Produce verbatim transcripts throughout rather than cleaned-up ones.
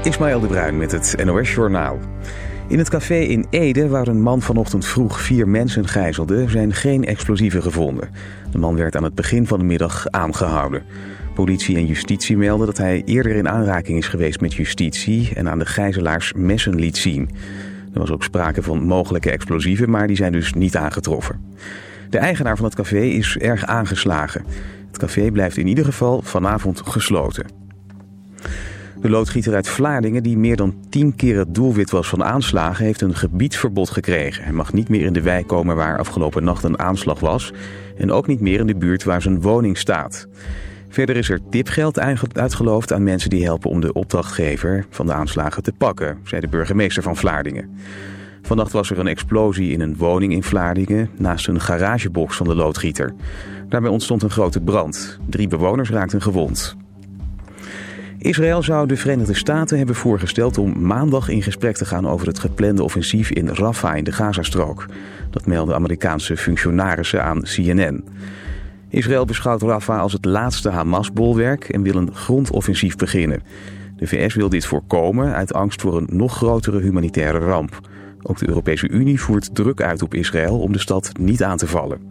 Ismaël de Bruin met het N O S-journaal. In het café in Ede, waar een man vanochtend vroeg vier mensen gijzelde, zijn geen explosieven gevonden. De man werd aan het begin van de middag aangehouden. Politie en justitie melden dat hij eerder in aanraking is geweest met justitie en aan de gijzelaars messen liet zien. Er was ook sprake van mogelijke explosieven, maar die zijn dus niet aangetroffen. De eigenaar van het café is erg aangeslagen. Het café blijft in ieder geval vanavond gesloten. De loodgieter uit Vlaardingen, die meer dan tien keer het doelwit was van aanslagen, heeft een gebiedsverbod gekregen. Hij mag niet meer in de wijk komen waar afgelopen nacht een aanslag was en ook niet meer in de buurt waar zijn woning staat. Verder is er tipgeld uitgeloofd aan mensen die helpen om de opdrachtgever van de aanslagen te pakken, zei de burgemeester van Vlaardingen. Vannacht was er een explosie in een woning in Vlaardingen naast een garagebox van de loodgieter. Daarbij ontstond een grote brand. Drie bewoners raakten gewond. Israël zou de Verenigde Staten hebben voorgesteld om maandag in gesprek te gaan over het geplande offensief in Rafah in de Gazastrook. Dat melden Amerikaanse functionarissen aan C N N. Israël beschouwt Rafah als het laatste Hamas-bolwerk en wil een grondoffensief beginnen. De V S wil dit voorkomen uit angst voor een nog grotere humanitaire ramp. Ook de Europese Unie voert druk uit op Israël om de stad niet aan te vallen.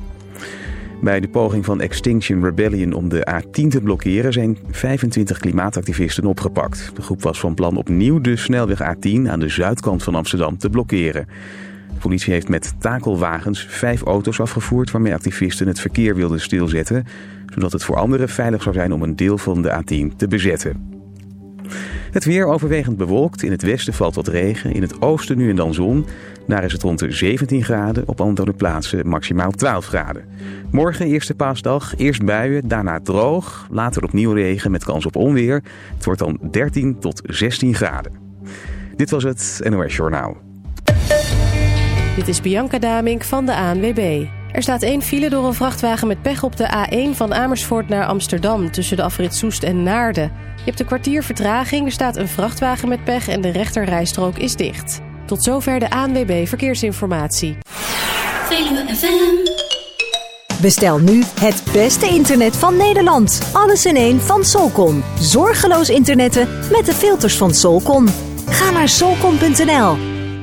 Bij de poging van Extinction Rebellion om de A tien te blokkeren zijn vijfentwintig klimaatactivisten opgepakt. De groep was van plan opnieuw de snelweg A tien aan de zuidkant van Amsterdam te blokkeren. De politie heeft met takelwagens vijf auto's afgevoerd waarmee activisten het verkeer wilden stilzetten, zodat het voor anderen veilig zou zijn om een deel van de A tien te bezetten. Het weer overwegend bewolkt. In het westen valt wat regen. In het oosten nu en dan zon. Daar is het rond de zeventien graden. Op andere plaatsen maximaal twaalf graden. Morgen, eerste paasdag. Eerst buien, daarna droog. Later opnieuw regen met kans op onweer. Het wordt dan dertien tot zestien graden. Dit was het N O S-journaal. Dit is Bianca Damink van de A N W B. Er staat één file door een vrachtwagen met pech op de A één van Amersfoort naar Amsterdam tussen de afrit Soest en Naarden. Je hebt een kwartier vertraging, er staat een vrachtwagen met pech en de rechterrijstrook is dicht. Tot zover de A N W B Verkeersinformatie. Bestel nu het beste internet van Nederland. Alles in één van Solcon. Zorgeloos internetten met de filters van Solcon. Ga naar solcon punt n l.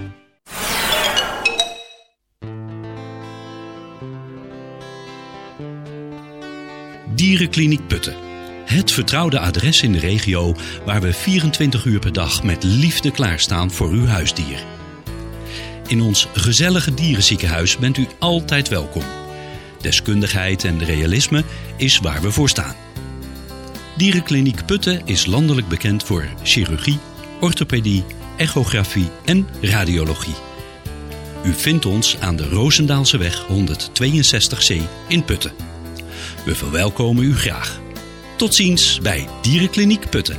Dierenkliniek Putten. Het vertrouwde adres in de regio waar we vierentwintig uur per dag met liefde klaarstaan voor uw huisdier. In ons gezellige dierenziekenhuis bent u altijd welkom. Deskundigheid en realisme is waar we voor staan. Dierenkliniek Putten is landelijk bekend voor chirurgie, orthopedie, echografie en radiologie. U vindt ons aan de Roosendaalseweg honderdtweeënzestig C in Putten. We verwelkomen u graag. Tot ziens bij Dierenkliniek Putten.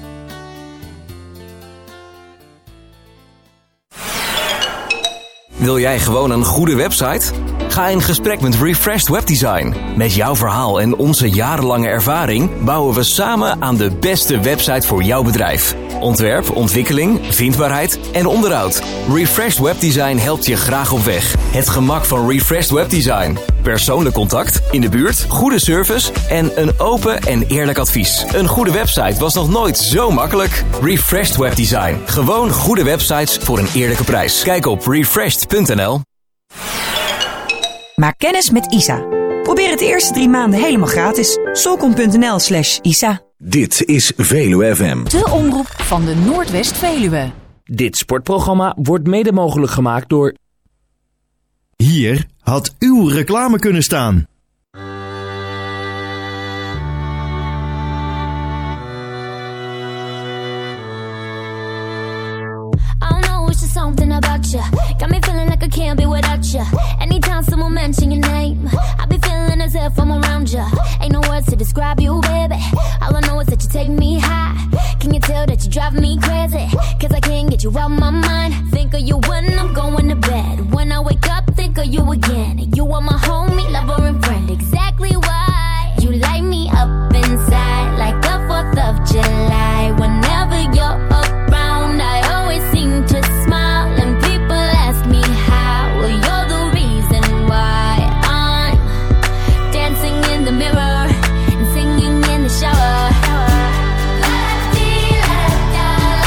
Wil jij gewoon een goede website? Ga in gesprek met Refreshed Webdesign. Met jouw verhaal en onze jarenlange ervaring bouwen we samen aan de beste website voor jouw bedrijf. Ontwerp, ontwikkeling, vindbaarheid en onderhoud. Refreshed Webdesign helpt je graag op weg. Het gemak van Refreshed Webdesign. Persoonlijk contact, in de buurt, goede service en een open en eerlijk advies. Een goede website was nog nooit zo makkelijk. Refreshed Webdesign. Gewoon goede websites voor een eerlijke prijs. Kijk op refreshed punt n l. Maak kennis met I S A. Probeer het de eerste drie maanden helemaal gratis. solcon punt n l slash I S A. Dit is Veluwe F M. De omroep van de Noordwest-Veluwe. Dit sportprogramma wordt mede mogelijk gemaakt door... Hier had uw reclame kunnen staan. Something about you got me feeling like I can't be without you. Anytime someone mention your name, I be feeling as if I'm around you. Ain't no words to describe you, baby. All I know is that you take me high. Can you tell that you drive me crazy? Cause I can't get you out my mind. Think of you when I'm going to bed. When I wake up, think of you again. You are my homie, lover and friend. Exactly why you light me up inside like the fourth of July. Whenever you're around, I always seem to smile. Mirror and singing in the shower. La-di-la-da,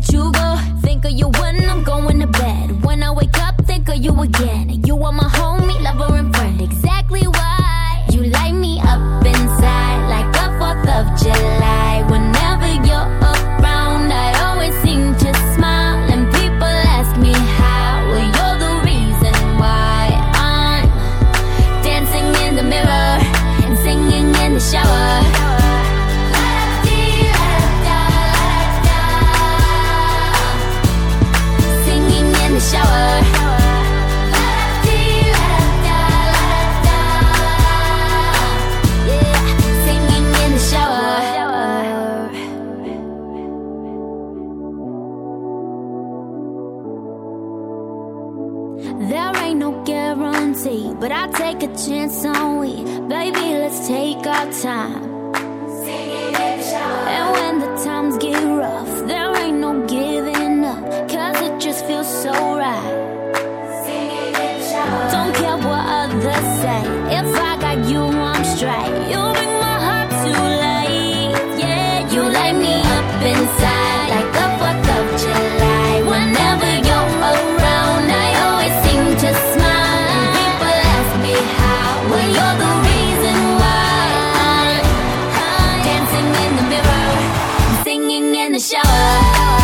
let you go. Think of you when I'm going to bed. When I wake up, think of you again. You are my homie, lover, and friend. Exactly why you light me up inside like the fourth of July. Whenever you're around, I always seem to smile. And people ask me how. Well, you're the reason why I'm dancing in the mirror and singing in the shower. Shower. Yeah, singing in the shower. There ain't no guarantee, but I take a chance on we. Baby, let's take our time. And when the times get rough, there ain't no giving up, cause it just feels so right. Don't care what others say, if I got you, I'm straight. You bring my heart to life, yeah. You light me up inside like the fourth of July. Whenever you're around, I always seem to smile. And people ask me how, well, you're the reason why I'm dancing in the mirror and singing in the shower.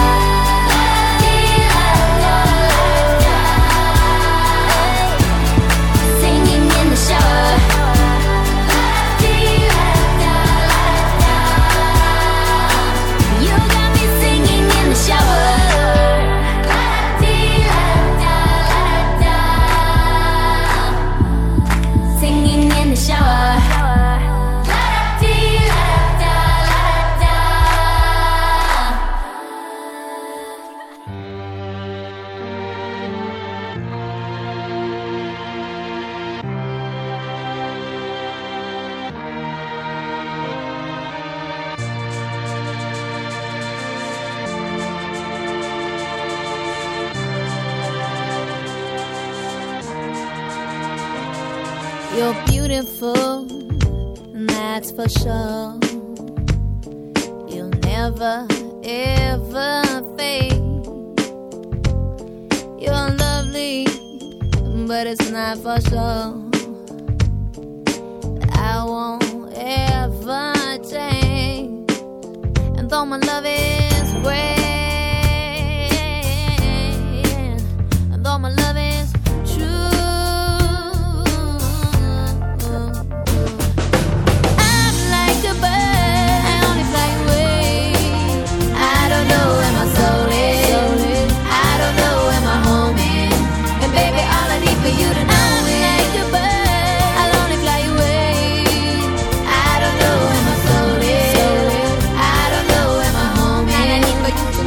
You're beautiful, and that's for sure. You'll never, ever fade. You're lovely, but it's not for sure. I won't ever change. And though my love is great, and though my love is true, you to know I'm like a bird, I'll only fly away. I don't know where my soul is, I don't know where my home is, and I need for you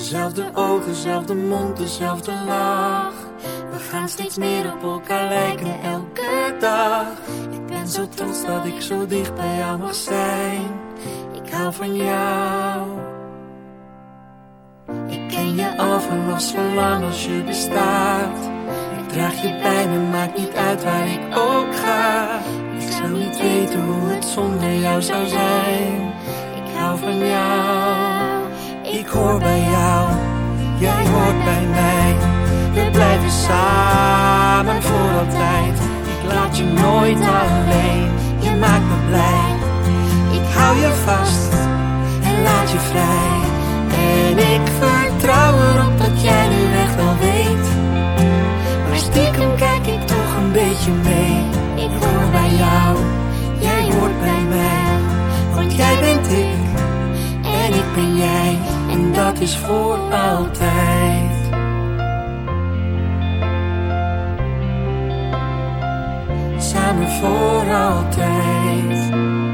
Dezelfde ogen, dezelfde mond, dezelfde lach. We gaan steeds meer op elkaar lijken elke dag. Ik ben zo trots dat ik zo dicht bij jou mag zijn. Ik hou van jou. Ik ken je al vanaf zo lang als je bestaat. Ik draag je bij me, maakt niet uit waar ik ook ga. Ik zou niet weten hoe het zonder jou zou zijn. Ik hou van jou. Ik hoor bij jou, jij hoort bij mij. We blijven samen voor altijd. Ik laat je nooit alleen, je maakt me blij. Ik hou je vast en laat je vrij. En ik vertrouw erop dat jij nu echt wel weet. Maar stiekem kijk ik toch een beetje mee. Ik hoor bij jou, jij hoort bij mij. Want jij bent ik en ik ben jij. En dat is voor altijd. Samen voor altijd.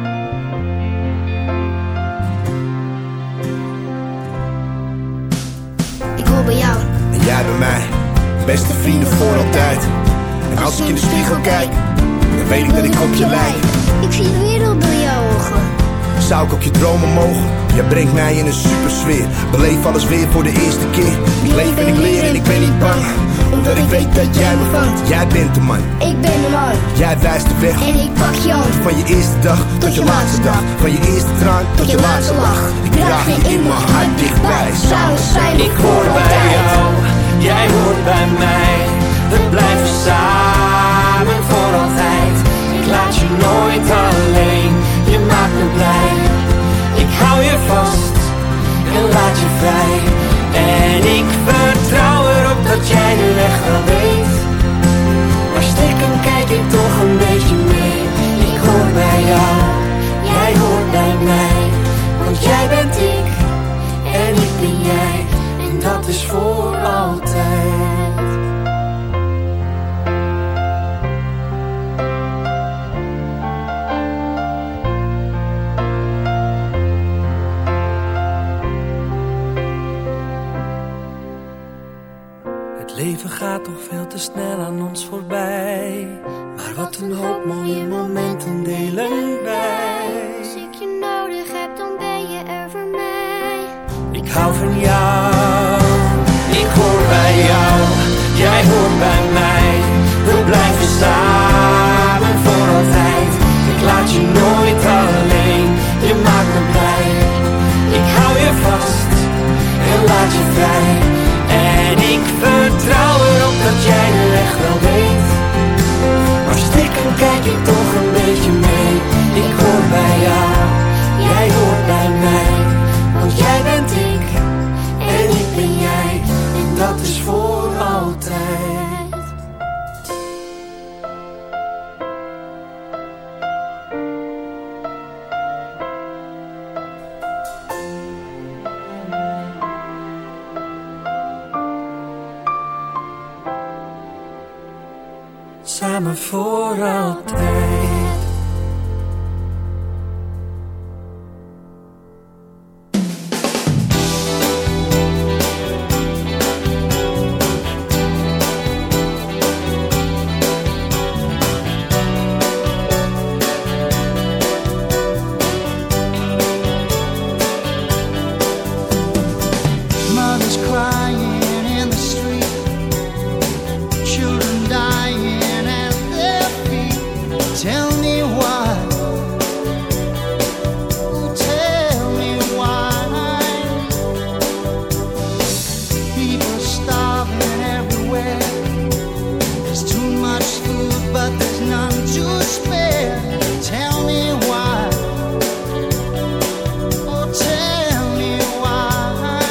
Ik hoor bij jou. En jij bij mij. Beste vrienden voor altijd. En als ik in de spiegel kijk, dan weet ik dat ik op je lijk. Ik zie de wereld door jouw ogen. Zou ik op je dromen mogen? Jij brengt mij in een super sfeer. Beleef alles weer voor de eerste keer. Ik leef en ik leer en ik ben niet bang. Omdat ik weet dat jij me vangt. Jij bent de man. Ik ben de man. Jij wijst de weg. En ik pak je hand. Van je eerste dag tot je laatste dag. Van je eerste traan tot je laatste lach. Ik draag je in mijn hart dichtbij. Samen zijn we ik hoor bij jou. Jij hoort bij mij. We blijven samen voor altijd. Ik laat je nooit alleen. Je maakt me blij. Ik hou je vast en laat je vrij. En ik vertrouw erop dat jij nu echt wel weet. Maar stiekem kijk ik toch een beetje mee. Ik hoor bij jou, jij hoort bij mij. Want jij bent ik en ik ben jij. En dat is voor altijd. Het leven gaat toch veel te snel aan ons voorbij. Maar wat een hoop mooie momenten delen wij. Als ik je nodig heb, dan ben je er voor mij. Ik hou van jou, ik hoor bij jou. Jij hoort bij mij. We blijven samen voor altijd. Ik laat je nooit alleen, je maakt me blij. Ik hou je vast en laat je vrij. En ik vertrouw erop dat jij nu echt wel weet. Maar stiekem kijk ik toch een beetje mee. Ik hoor bij jou, jij hoort bij mij. Want jij bent ik en ik ben jij. En dat is voor altijd. Samen voor altijd. Mothers crying in the street, children dying at their feet. Tell me why, oh, tell me why. People starving everywhere. There's too much food, but there's none to spare. Tell me why, oh, tell me why.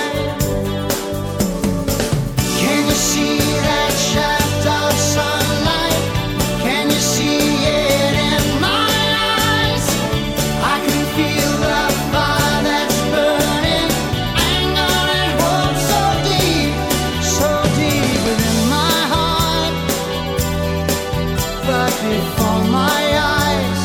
Can you see that shaft of sunlight? Can you see it in my eyes? I can feel the fire that's burning, anger and hope so deep, so deep within my heart. But before my eyes,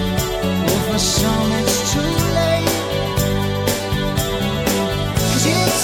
oh, for some it's too late. 'Cause it's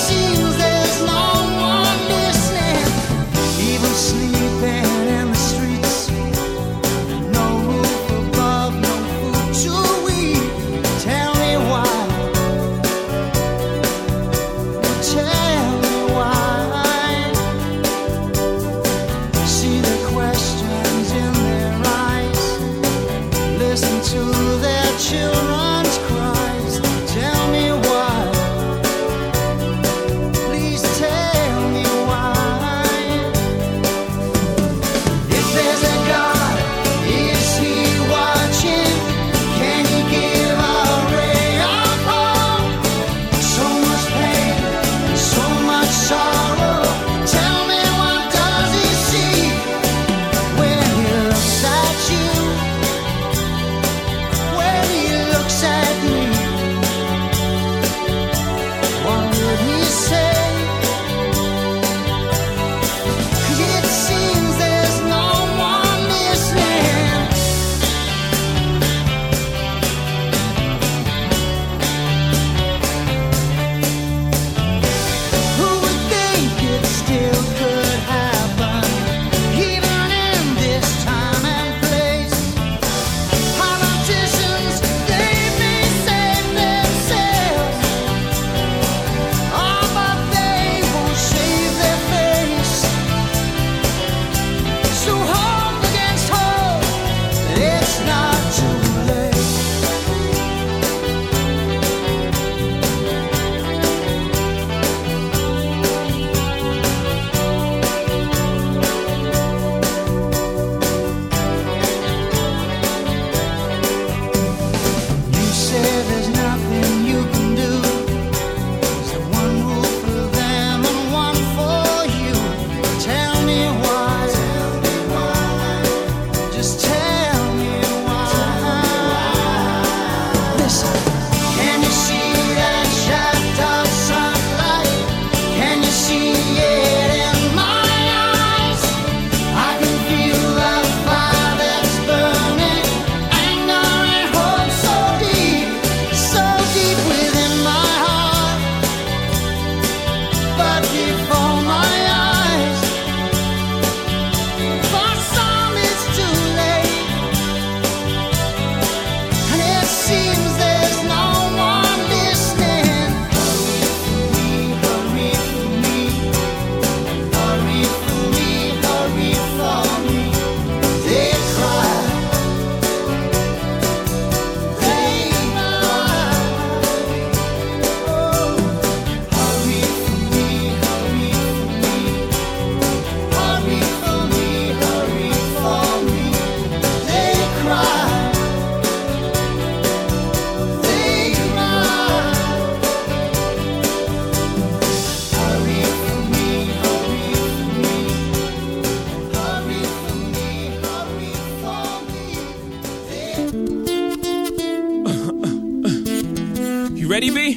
ready, B?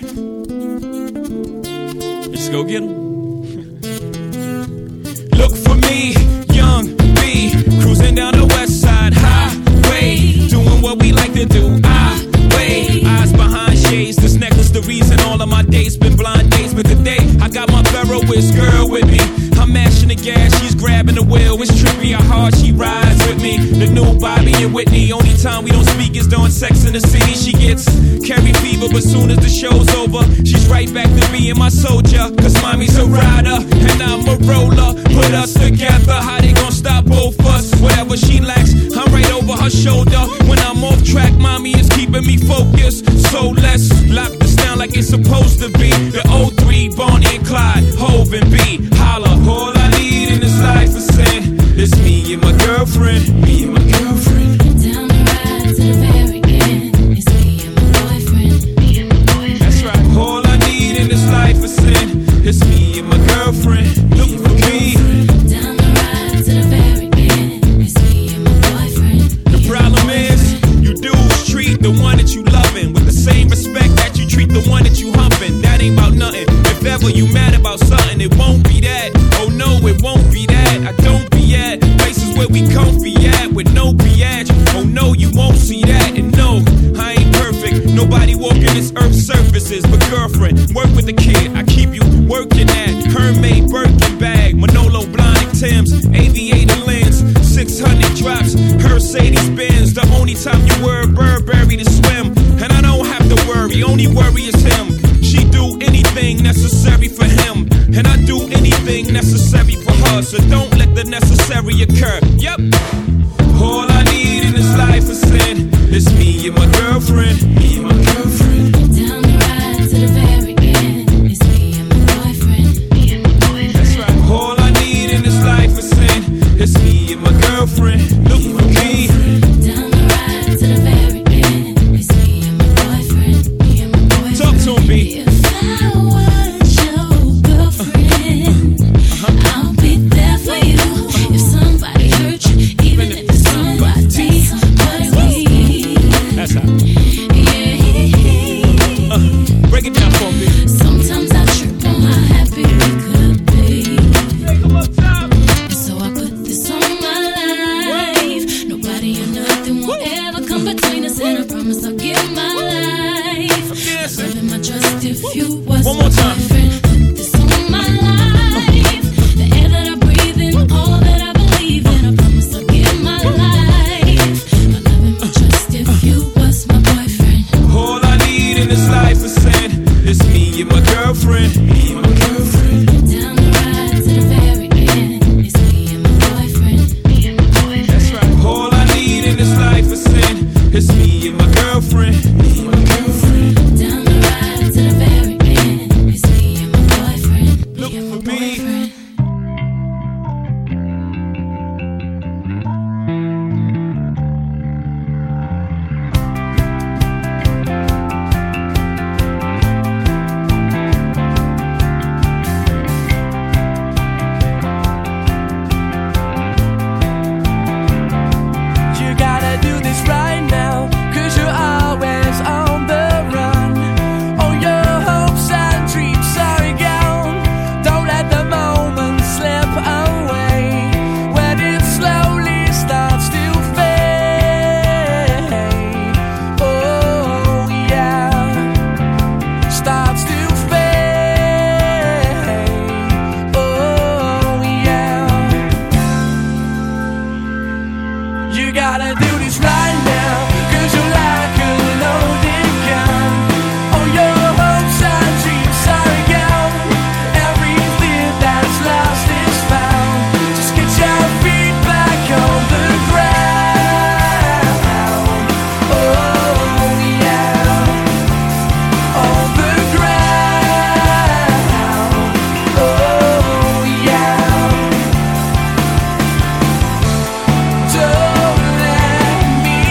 Let's go get 'em. Look for me, young B, cruising down the west side highway, doing what we like to do. I wait, eyes behind shades. This necklace, the reason all of my dates been blind dates. But today, I got my Ferroist girl with me. I'm mashing the gas, she's grabbing the wheel. It's trippy how hard she rides with me. The new Bobby and Whitney. Only time we don't speak is during Sex in the City. She gets carry fever, but soon as the show's over, she's right back to being my soldier. Cause mommy's a rider, and I'm a roller. Put us together, how they gon' stop both us? Whatever she lacks, I'm right over her shoulder. When I'm off track, mommy is keeping me focused. So let's lock this down like it's supposed to be. The oh three, Bonnie and Clyde, Hov and B. Holla, all I need in this life is sin. It's me and my girlfriend, me and my girlfriend. Down the ride to the very end. It's me and my boyfriend, me and my boyfriend. That's right. All I need in this life is sin. It's me and my girlfriend. Look for me. Down the ride to the very end. It's me and my boyfriend. The problem is, you dudes treat the one that you loving with the same respect that you treat the one that you humping. That ain't about nothing. If ever you mad about something, it won't be that. Oh no, it won't be that. I don't be at places where we comfy at with no biatch. Oh no, you won't see that. And no, I ain't perfect. Nobody walking this earth's surfaces. But girlfriend, work with the kid. I keep you working at Hermaid Birkin bag, Manolo Blahnik Tim's, aviator lens, six hundred drops, Mercedes Benz. The only time you wear Burberry to swim, and I don't have to worry. Only worry is him. She do anything necessary for him, and I do anything necessary for her. So don't let the necessary occur. Yep. All I need in this life is sin. It's me and my girlfriend. Me and my girlfriend. Down the ride to the very end. It's me and my boyfriend. Me and my boyfriend. That's right. All I need in this life is sin. It's me and my girlfriend. Look for me. Down the ride to the very end. It's me and my boyfriend. Me and my boyfriend. Talk to me. If I was your girlfriend, uh-huh. I'll be there for you. If somebody hurt you, even if it's somebody, somebody weak. That's how. Yeah. Uh, break it down for me. Sometimes I trip on how happy we could be. So I put this on my life. Nobody or nothing will ever come between us, and I promise I'll give my life. My love and my trust if you was One more time. my friend. Put this on my life. The air that I breathe in, all that I believe in. I promise I'll give my life. My love and my trust if you was my boyfriend. All I need in this life is sin. It's me and my girlfriend. Me and my girlfriend. Down the ride to the very end. It's me and my boyfriend. Me and my boyfriend. That's right. All I need in this life is sin. It's me and my girlfriend. Me and my girlfriend. Down the ride to the very end. It's me and my boyfriend. Look Me and my for me. boyfriend. You gotta do this right now, cause you're always on the run. All your hopes and dreams are gone. Don't let the moment slip away when it slowly starts to fade. Oh yeah, starts to fade. Oh yeah. You gotta do this right now, cause you're like a loaded gun. All your hopes and dreams are gone. Everything that's lost is found. Just get your feet back on the ground. Oh yeah, on the ground. Oh yeah. Don't let me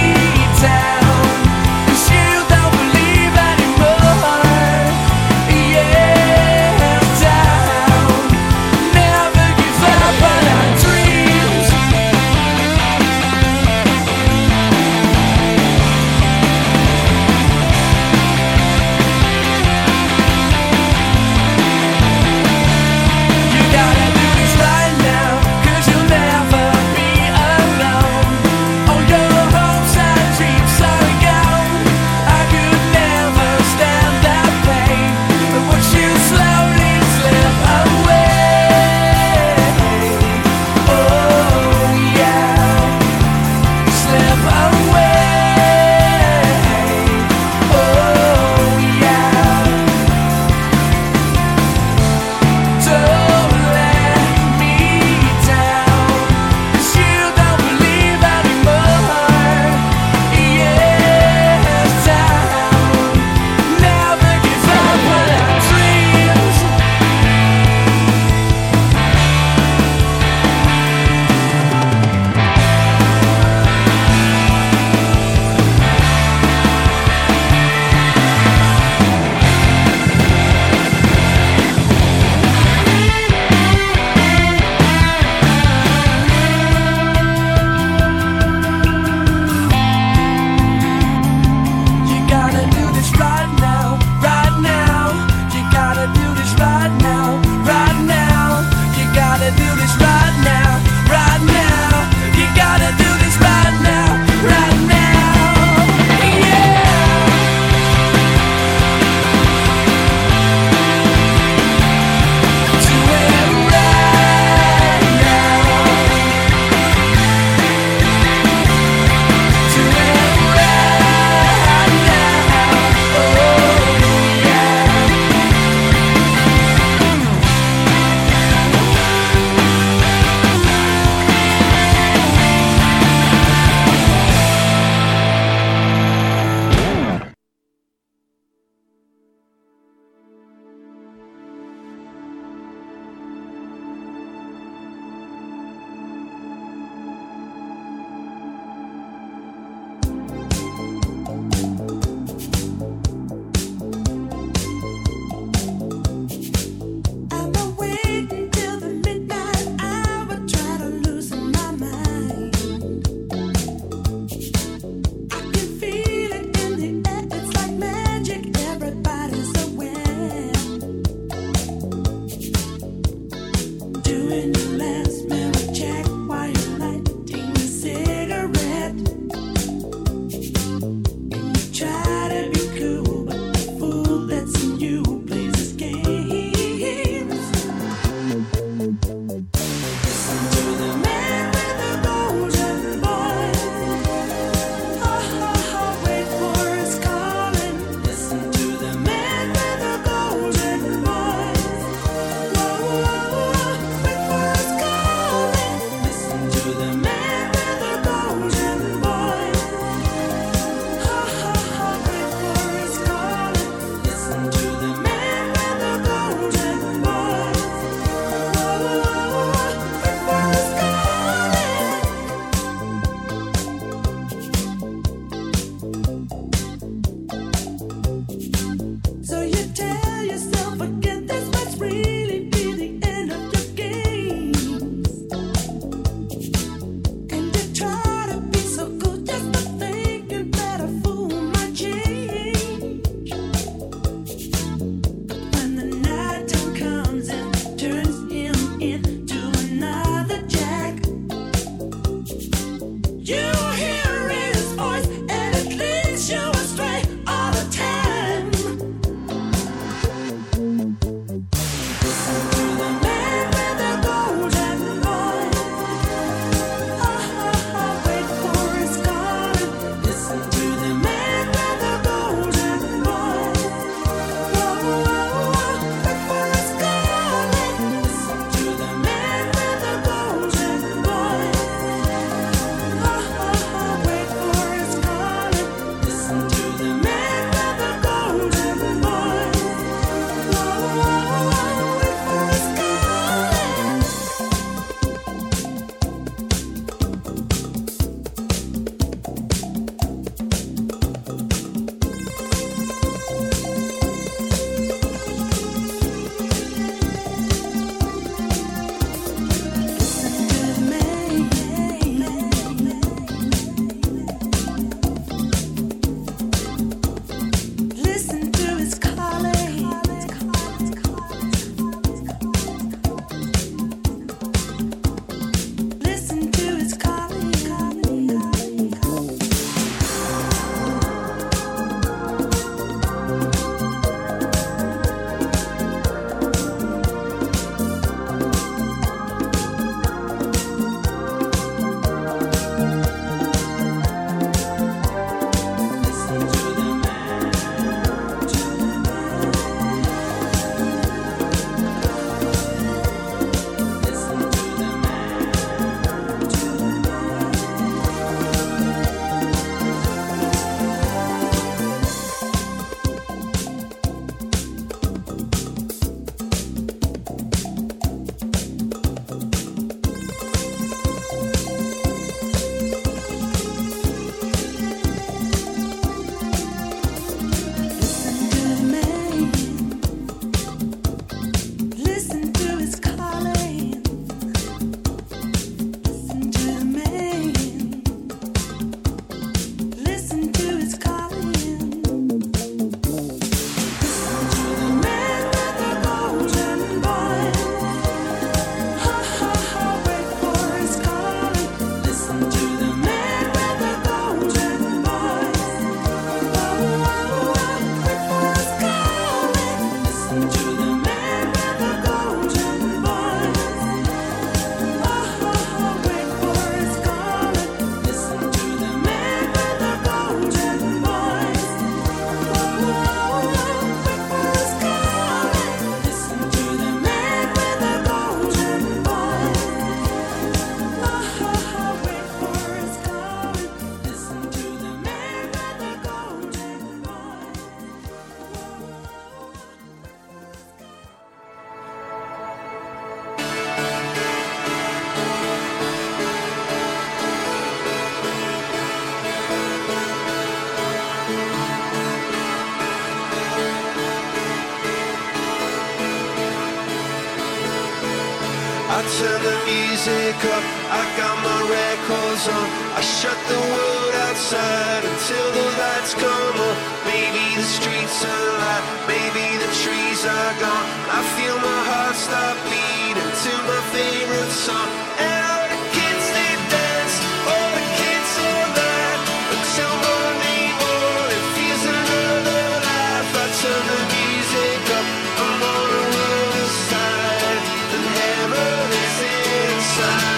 I turn the music up, I got my records on. I shut the world outside until the lights come on. Maybe the streets are alive, maybe the trees are gone. I feel my heart stop beating to my favorite song. And all the kids they dance, all the kids all night until morning morning feels another life. I turn the music up, I'm on the other side, and heaven is inside.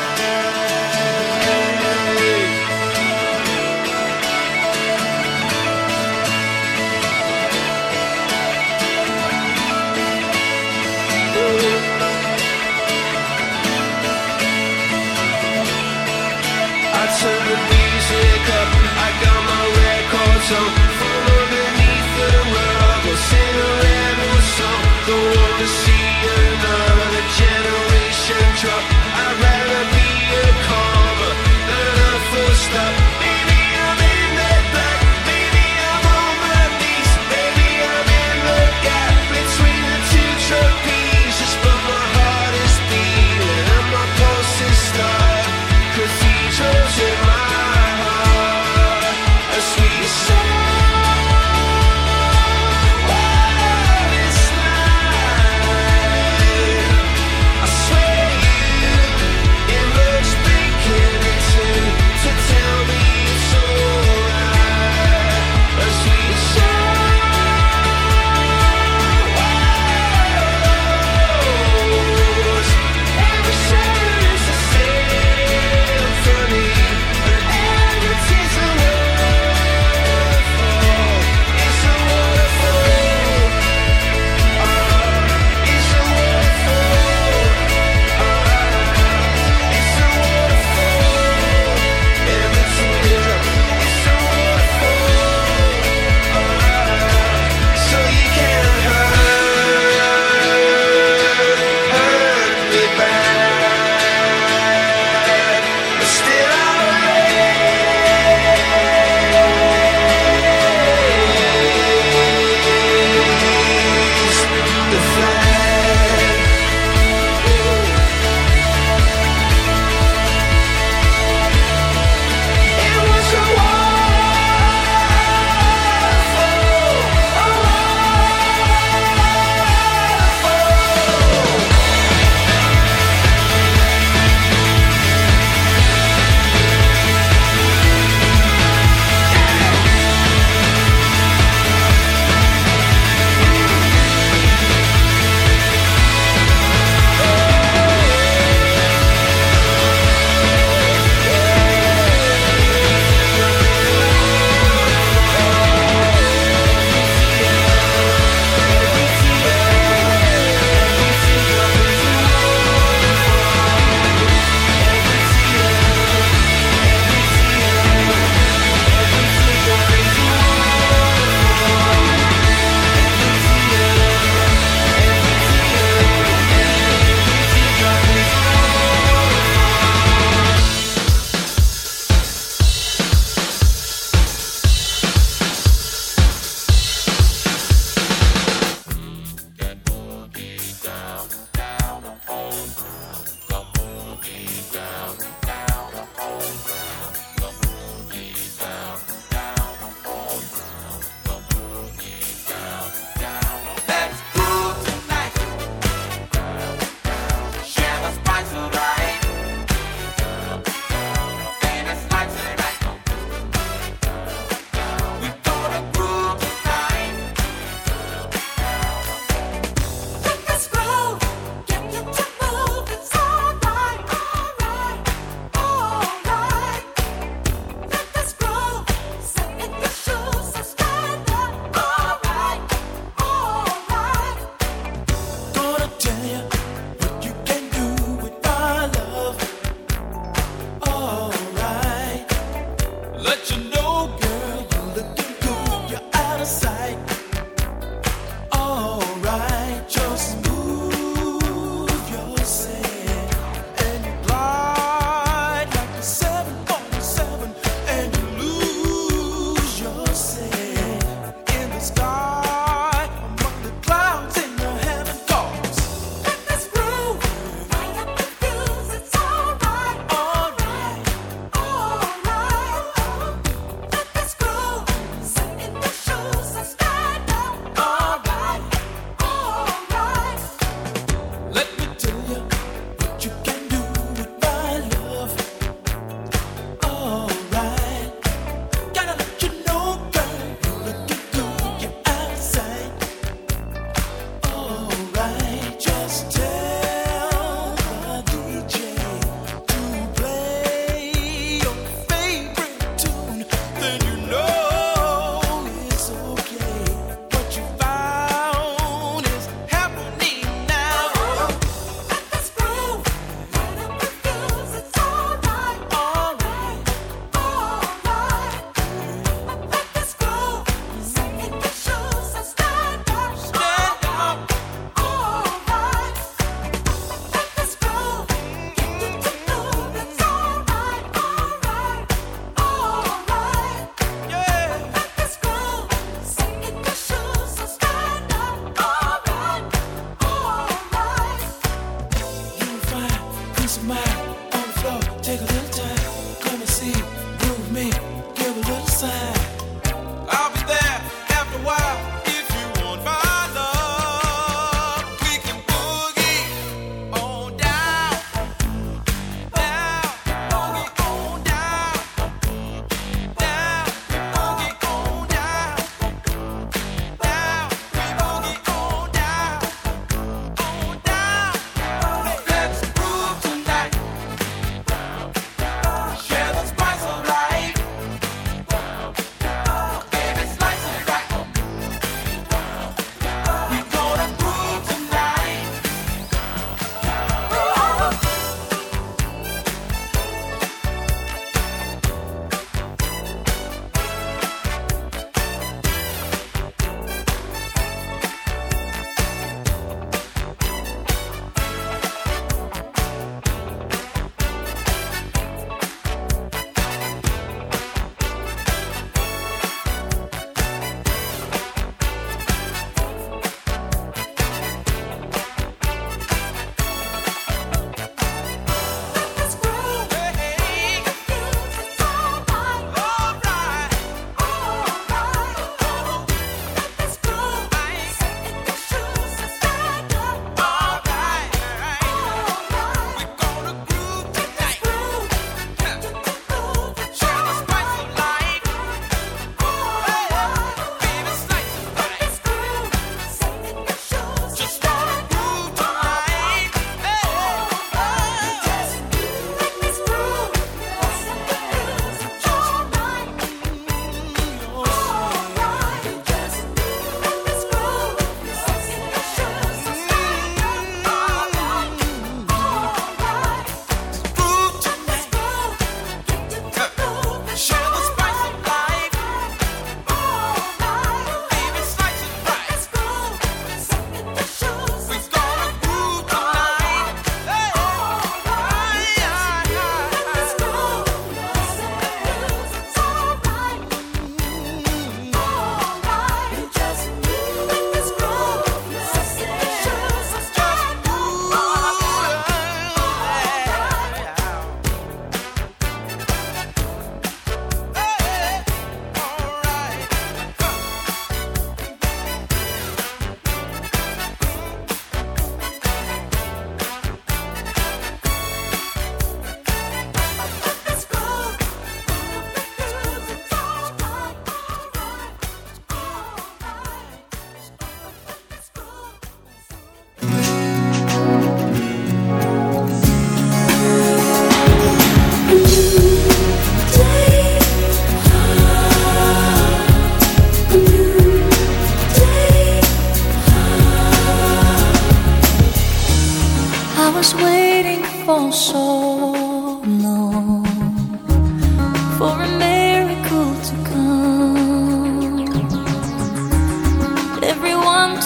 I turn the music up, I got my records on. From underneath the rug, we'll sing a rebel song. Don't wanna see another generation drop. I'd rather be a comma than a full stop. Maybe I'm in the black, maybe I'm on my knees, maybe I'm in the gap between the two trapezes. But my heart is beating and my pulse is starting. Cathedrals in my heart, a sweet song.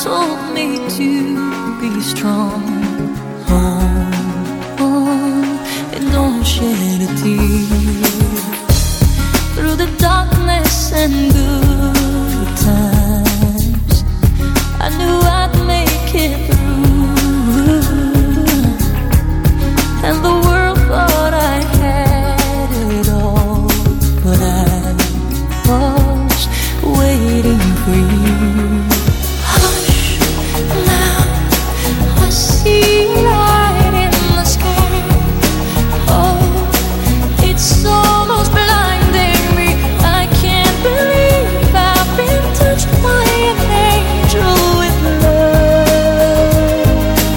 told me to be strong. Hold on and don't shed a tear. Through the darkness and good times, I knew I'd make it through. And the world thought I had it all, but I was waiting for you. Hush, now I see a light in the sky. Oh, it's almost blinding me. I can't believe I've been touched by an angel with love.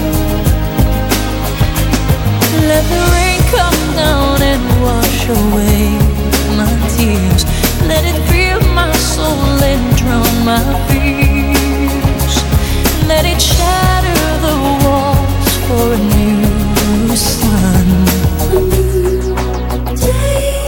Let the rain come down and wash away my tears. Let it fill my soul and drown my fears. Let it shatter the walls for a new sun. A new day.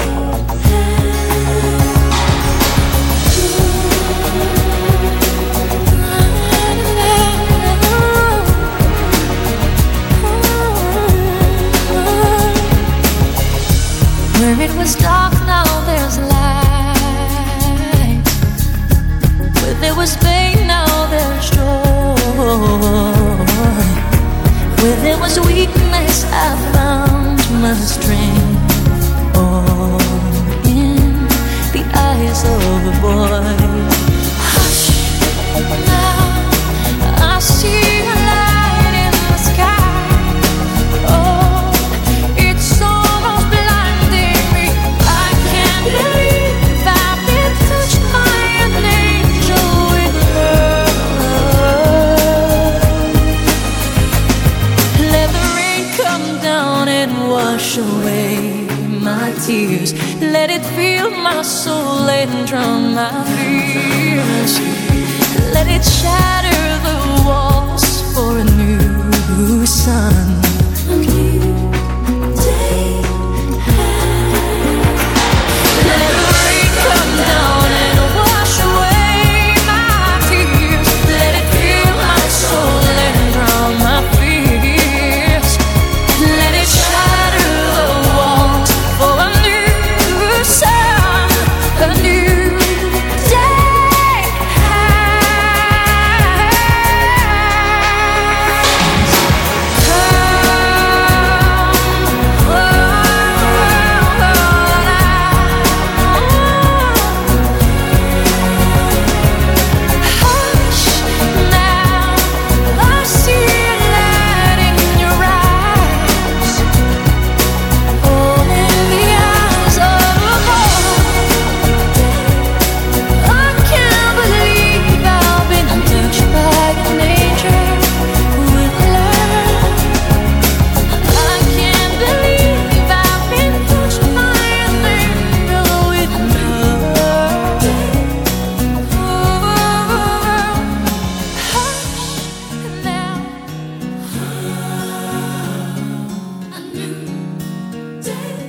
Where it was dark, now there's light. Where there was pain, now there's joy. Where there was weakness, I found my strength. All in the eyes of a boy. Hush, now I see a light in the sky. Oh, it's almost blinding me. I can't believe I've been touched by an angel with love. Let the rain come down and wash away my tears. Let it fill my soul and drown my fears. Let it shatter the walls for a new sun. A new day. Let the rain come down and wash away my tears. Let it fill my soul and drown my fears. Let it shatter the walls for a new sun, a new day. Hush, now I see a light in your eyes. Oh, in the eyes of a boy. I can't believe I've been touched by an angel with love. I can't believe I've been touched by an angel with love. Hush, now a new day.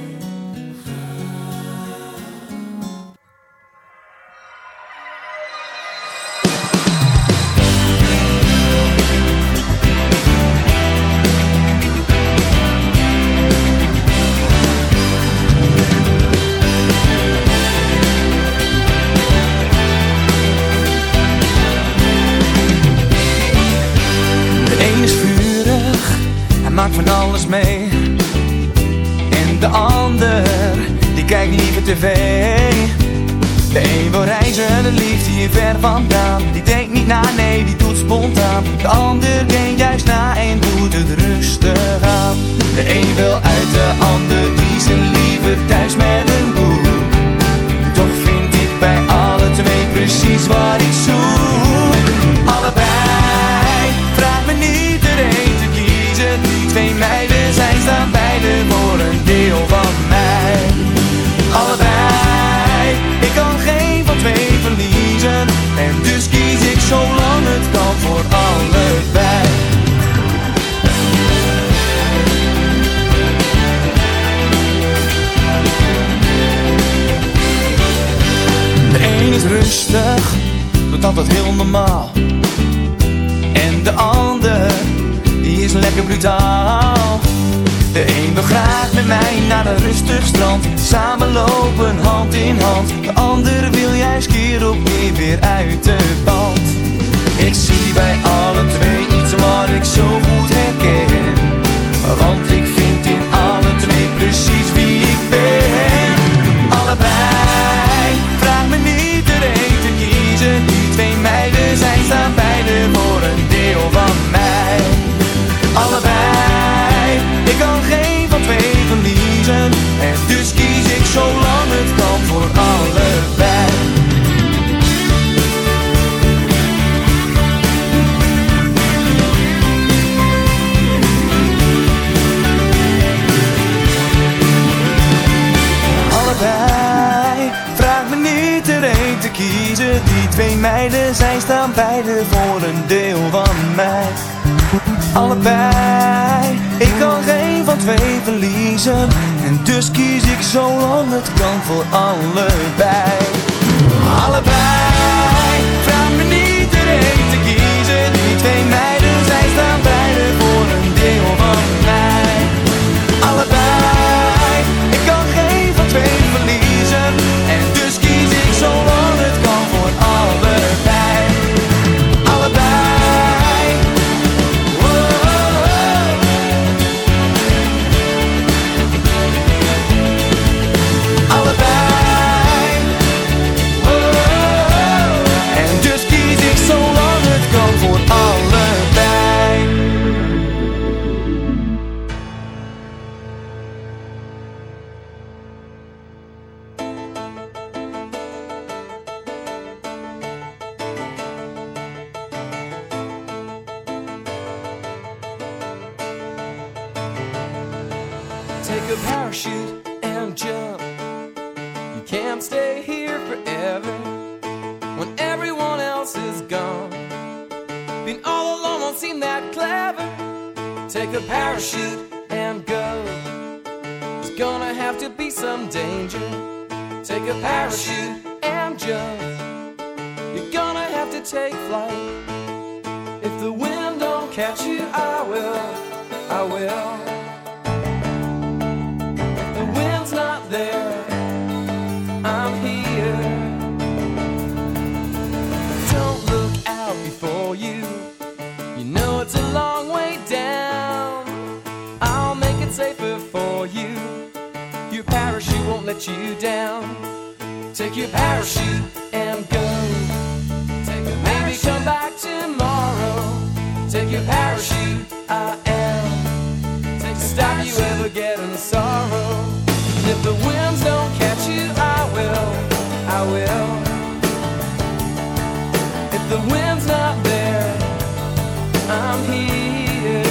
De een is vurig, hij maakt van alles mee. En de ander, die kijkt liever tv. De een wil reizen, de liefde hier ver vandaan. Die denkt niet na, nee, die doet spontaan. De ander denkt juist na en doet het rustig aan. De een wil uit, de ander die zijn liever thuis met een boer. Toch vind ik bij alle twee precies wat ik zoek. Allebei, vraag me niet er één te kiezen. Twee meiden, zij staan beide voor een deel van mij. Allebei, ik kan geen van twee verliezen. En dus kies ik zolang het kan voor allebei. De een is rustig, doet altijd heel normaal. De ander, die is lekker brutaal. De een wil graag met mij naar een rustig strand, samen lopen hand in hand. De ander wil juist keer op keer weer uit de band. Ik zie bij alle twee iets wat ik zo goed herken, want ik vind in alle twee precies wie ik ben. Allebei, vraag me niet er één te kiezen. Die twee meiden zijn, staan beide voor een deel van mij. Allebei, ik kan geen van twee verliezen. En dus kies ik zolang het kan voor allebei. Allebei, vraag me niet er één te kiezen. Die twee meiden, zij staan beide voor een deel van mij. Allebei, ik kan geen van twee verliezen. En dus kies ik zolang het kan voor allebei. Allebei, vraag me niet er één te kiezen. Die twee meiden, zij staan beide voor een deel van mij. Allebei, ik kan geen van twee verliezen. En dus kies ik zolang het kan voor allebei. Allebei. Allebei. En dus kies ik zolang het kan voor allebei. Take a parachute and jump. You can't stay here forever when everyone else is gone. Being all alone won't seem that clever. Take a parachute and go. There's gonna have to be some danger. Take a parachute and jump. You're gonna have to take flight. If the wind don't catch you, I will, I will. Not there, I'm here. Don't look out before you. You know it's a long way down. I'll make it safer for you. Your parachute won't let you down. Take your parachute and go. Take a maybe come back tomorrow. Take your parachute, I am. Take to stop you ever getting sorrow. If the winds don't catch you, I will, I will. If the wind's not there, I'm here.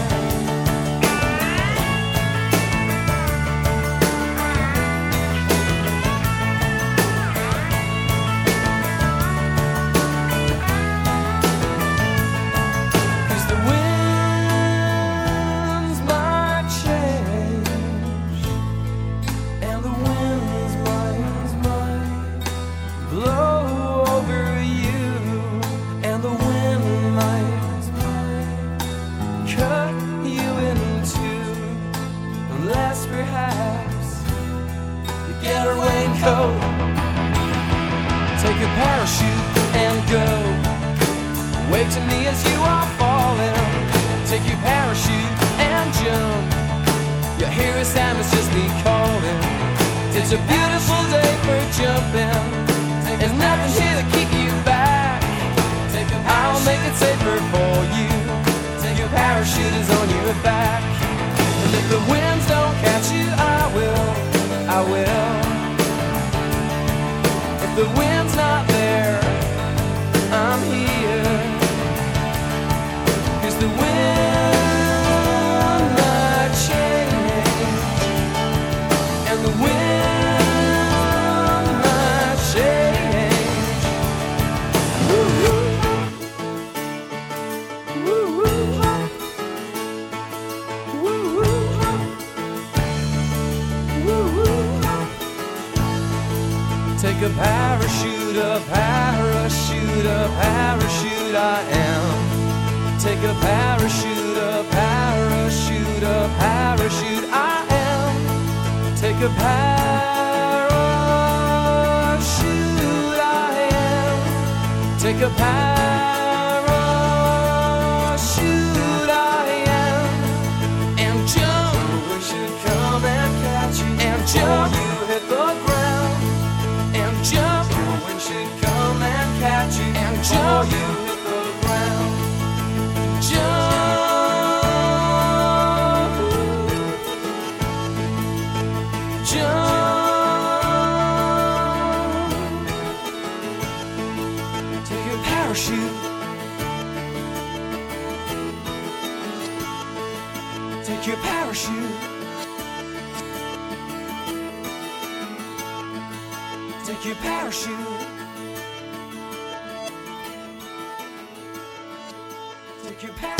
Cause the winds might change, and the winds might, might blow over you, and the wind might, might cut you in two, unless perhaps you get a raincoat. Take a parachute and go. Wave to me as you are falling. Take your parachute and jump. Your hero Sam is just me calling. It's a beautiful day for jumping. There's nothing here to keep you back. I'll make it safer for you. Your parachute is on your back. And if the winds don't catch you, I will, I will. If the wind's not there, I'm here. Cause the wind might change, and the wind might change. Woo-hoo. Take a parachute, a parachute, a parachute I am. Take a parachute, a parachute, a parachute. I am. Take a parachute. I am. Take a parachute. I am. And jump. We should come and catch you. And jump. You hit the ground. And jump. We should come and catch you. And jump. You hit the ground. Jump, jump. Take your parachute. Take your parachute. Take your parachute. Take your parachute.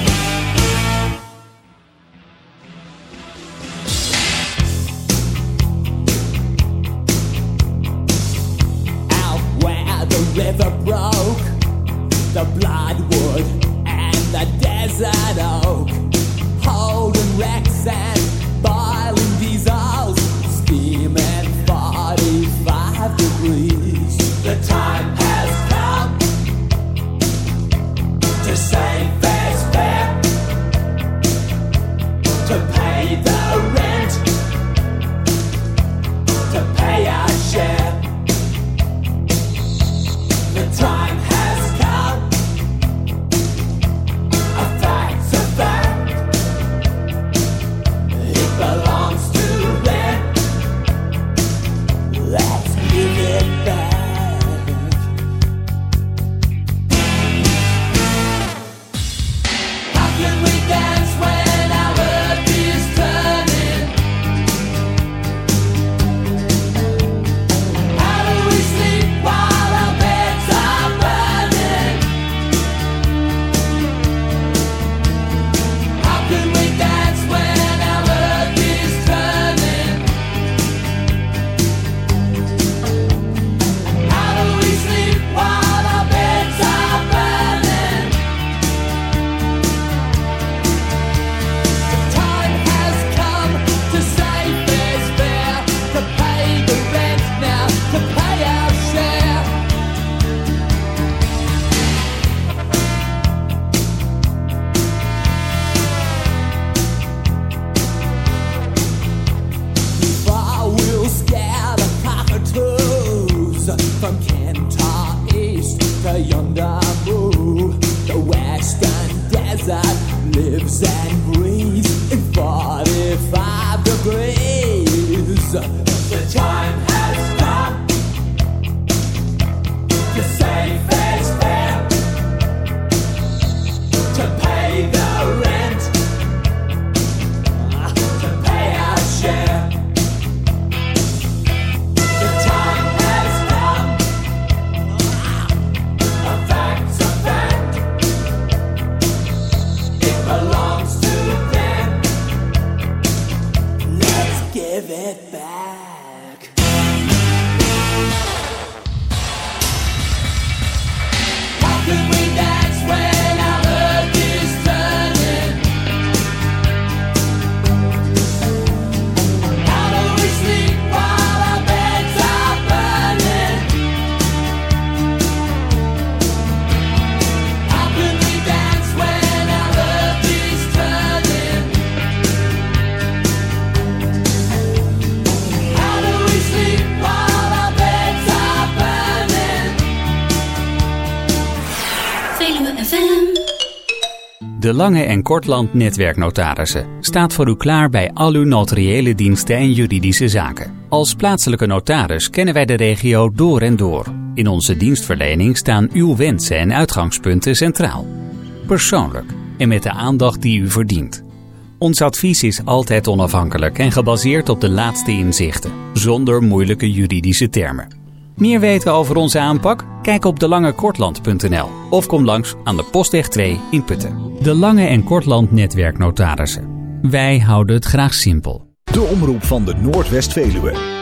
The river broke, the bloodwood and the desert oak, holding wrecks and boiling diesels, steaming forty-five degrees. The time has come to save this fare, to pay the rent, to pay our share. The time has come. A fact's a fact. It belongs to them. Let's give it back. How can we dance when our earth is turning? How do we sleep while our beds are burning? How can we dance when our earth is turning? How do we sleep while our beds are burning? The time has come to save this fare, to pay the rent now, to pay our share. Before we'll scare the cockatoos from Kentar East to Yondamu, the western desert lives and breathes in forty-five degrees. The time has come to save this fare, to pay the rent, to pay our share. The time has come. A fact's a fact. It belongs to them. Let's give it back. How can we dance when our earth is turning? How do we sleep while our beds are burning? How can we dance when our earth is turning? How do we sleep while our beds are burning? Veluwe F M. De Lange en Kortland Netwerknotarissen staat voor u klaar bij al uw notariële diensten en juridische zaken. Als plaatselijke notaris kennen wij de regio door en door. In onze dienstverlening staan uw wensen en uitgangspunten centraal. Persoonlijk en met de aandacht die u verdient. Ons advies is altijd onafhankelijk en gebaseerd op de laatste inzichten, zonder moeilijke juridische termen. Meer weten over onze aanpak? Kijk op de lange kortland punt n l of kom langs aan de Postweg twee in Putten. De Lange en Kortland Netwerknotarissen. Wij houden het graag simpel. De omroep van de Noordwest-Veluwe.